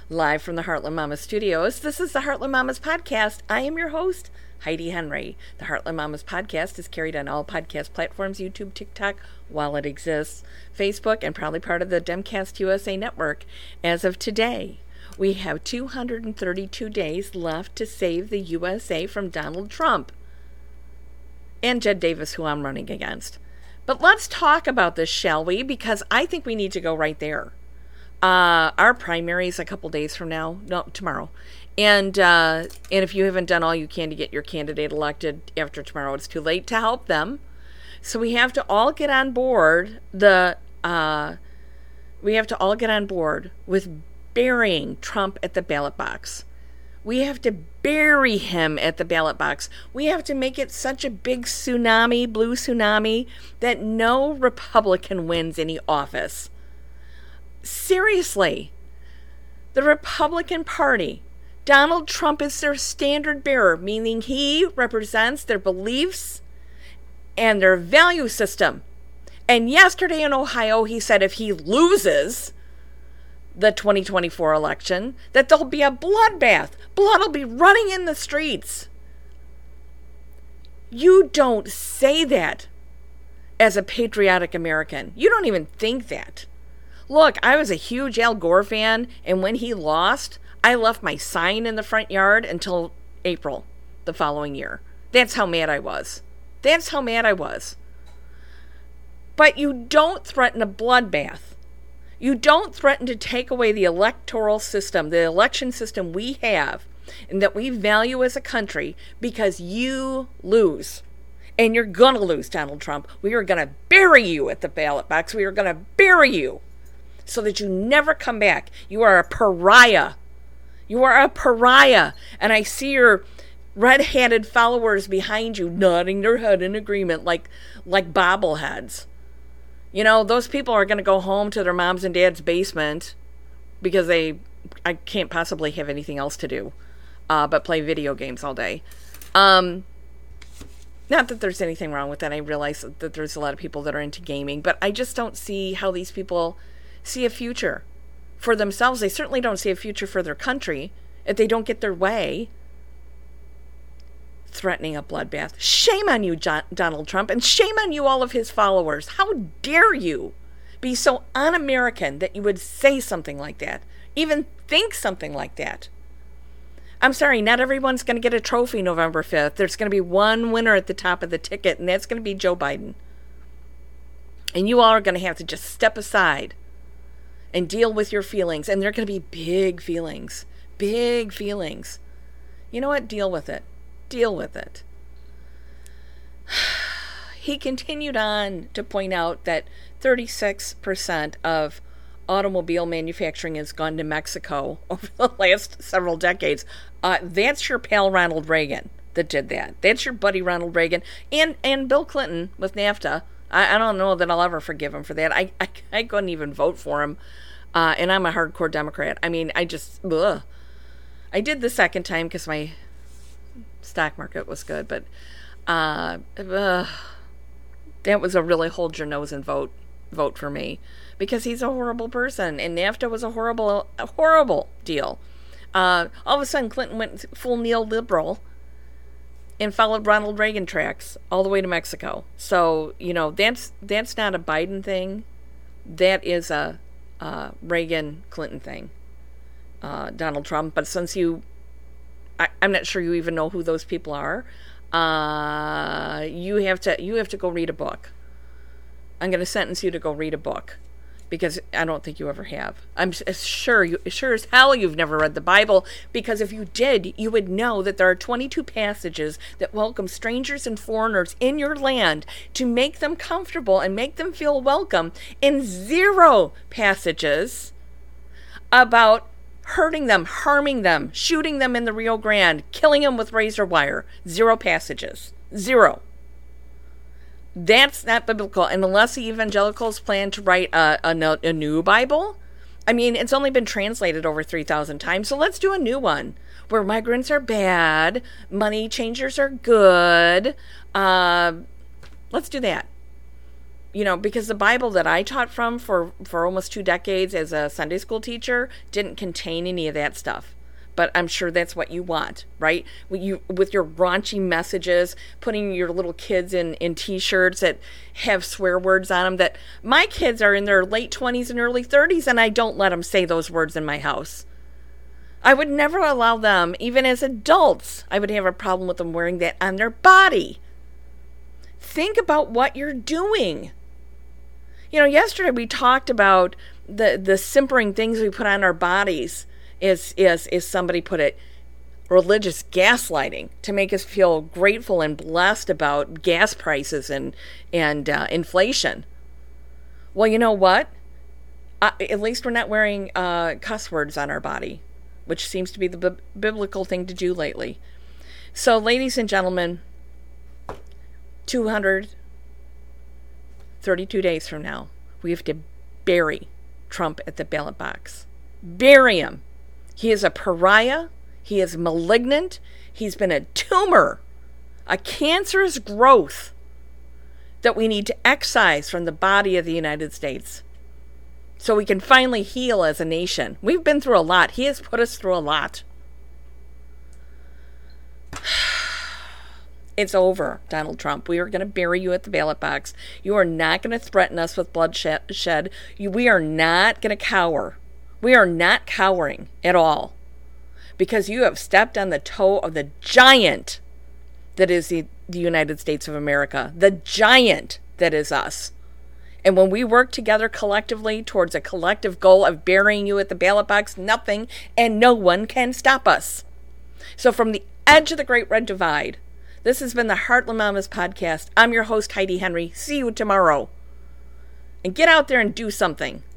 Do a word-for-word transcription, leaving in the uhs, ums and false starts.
Live from the Heartland Mamas studios, this is the Heartland Mamas podcast. I am your host, Heidi Henry. The Heartland Mamas podcast is carried on all podcast platforms, YouTube, TikTok, while it exists, Facebook, and probably part of the Demcast U S A network. As of today, we have two hundred thirty-two days left to save the U S A from Donald Trump and Jed Davis, who I'm running against. But let's talk about this, shall we? Because I think we need to go right there. Uh, our primary is a couple days from now. No, tomorrow. And uh, and if you haven't done all you can to get your candidate elected after tomorrow, it's too late to help them. So we have to all get on board the uh, we have to all get on board with burying Trump at the ballot box. We have to bury him at the ballot box. We have to make it such a big tsunami, blue tsunami, that no Republican wins any office. Seriously, the Republican Party, Donald Trump is their standard bearer, meaning he represents their beliefs and their value system. And yesterday in Ohio, he said if he loses the twenty twenty-four election, that there'll be a bloodbath. Blood will be running in the streets. You don't say that as a patriotic American. You don't even think that. Look, I was a huge Al Gore fan, and when he lost, I left my sign in the front yard until April the following year. That's how mad I was. That's how mad I was. But you don't threaten a bloodbath. You don't threaten to take away the electoral system, the election system we have, and that we value as a country, because you lose. And you're going to lose, Donald Trump. We are going to bury you at the ballot box. We are going to bury you, so that you never come back. You are a pariah. You are a pariah. And I see your red-handed followers behind you nodding their head in agreement like like bobbleheads. You know, those people are going to go home to their mom's and dad's basement because they I can't possibly have anything else to do uh, but play video games all day. Um, not that there's anything wrong with that. I realize that there's a lot of people that are into gaming, but I just don't see how these people see a future for themselves. They certainly don't see a future for their country if they don't get their way. Threatening a bloodbath. Shame on you, John, Donald Trump, and shame on you, all of his followers. How dare you be so un-American that you would say something like that, even think something like that. I'm sorry, not everyone's going to get a trophy November fifth. There's going to be one winner at the top of the ticket, and that's going to be Joe Biden. And you all are going to have to just step aside and deal with your feelings. And they're going to be big feelings. Big feelings. You know what? Deal with it. Deal with it. He continued on to point out that thirty-six percent of automobile manufacturing has gone to Mexico over the last several decades. Uh, that's your pal Ronald Reagan that did that. That's your buddy Ronald Reagan. And, and Bill Clinton with NAFTA. I, I don't know that I'll ever forgive him for that. I, I, I couldn't even vote for him. Uh, and I'm a hardcore Democrat. I mean, I just, ugh. I did the second time because my stock market was good. But uh, uh, that was a really hold your nose and vote vote for me. Because he's a horrible person. And NAFTA was a horrible, a horrible deal. Uh, all of a sudden, Clinton went full neoliberal and followed Ronald Reagan tracks all the way to Mexico. So, you know, that's that's not a Biden thing. That is a uh, Reagan-Clinton thing. Uh, Donald Trump. But since you, I, I'm not sure you even know who those people are, uh, you have to you have to go read a book. I'm going to sentence you to go read a book. Because I don't think you ever have. I'm sure you, sure as hell you've never read the Bible, because if you did, you would know that there are twenty-two passages that welcome strangers and foreigners in your land to make them comfortable and make them feel welcome, and zero passages about hurting them, harming them, shooting them in the Rio Grande, killing them with razor wire. Zero passages. Zero. That's not biblical. And unless the evangelicals plan to write a, a, a new Bible, I mean, it's only been translated over three thousand times. So let's do a new one where migrants are bad, money changers are good. Uh, let's do that. You know, because the Bible that I taught from for, for almost two decades as a Sunday school teacher didn't contain any of that stuff. But I'm sure that's what you want, right? With, you, with your raunchy messages, putting your little kids in, in T-shirts that have swear words on them. That my kids are in their late twenties and early thirties, and I don't let them say those words in my house. I would never allow them, even as adults, I would have a problem with them wearing that on their body. Think about what you're doing. You know, yesterday we talked about the, the simpering things we put on our bodies, is, is, is somebody put it, religious gaslighting to make us feel grateful and blessed about gas prices and, and uh, inflation. Well, you know what? Uh, at least we're not wearing uh, cuss words on our body, which seems to be the b- biblical thing to do lately. So, ladies and gentlemen, two hundred thirty-two days from now, we have to bury Trump at the ballot box. Bury him. He is a pariah. He is malignant. He's been a tumor, a cancerous growth that we need to excise from the body of the United States so we can finally heal as a nation. We've been through a lot. He has put us through a lot. It's over, Donald Trump. We are going to bury you at the ballot box. You are not going to threaten us with bloodshed. You, we are not going to cower. We are not cowering at all, because you have stepped on the toe of the giant that is the, the United States of America, the giant that is us. And when we work together collectively towards a collective goal of burying you at the ballot box, nothing and no one can stop us. So from the edge of the Great Red Divide, this has been the Heartland Mamas podcast. I'm your host, Heidi Henry. See you tomorrow. And get out there and do something.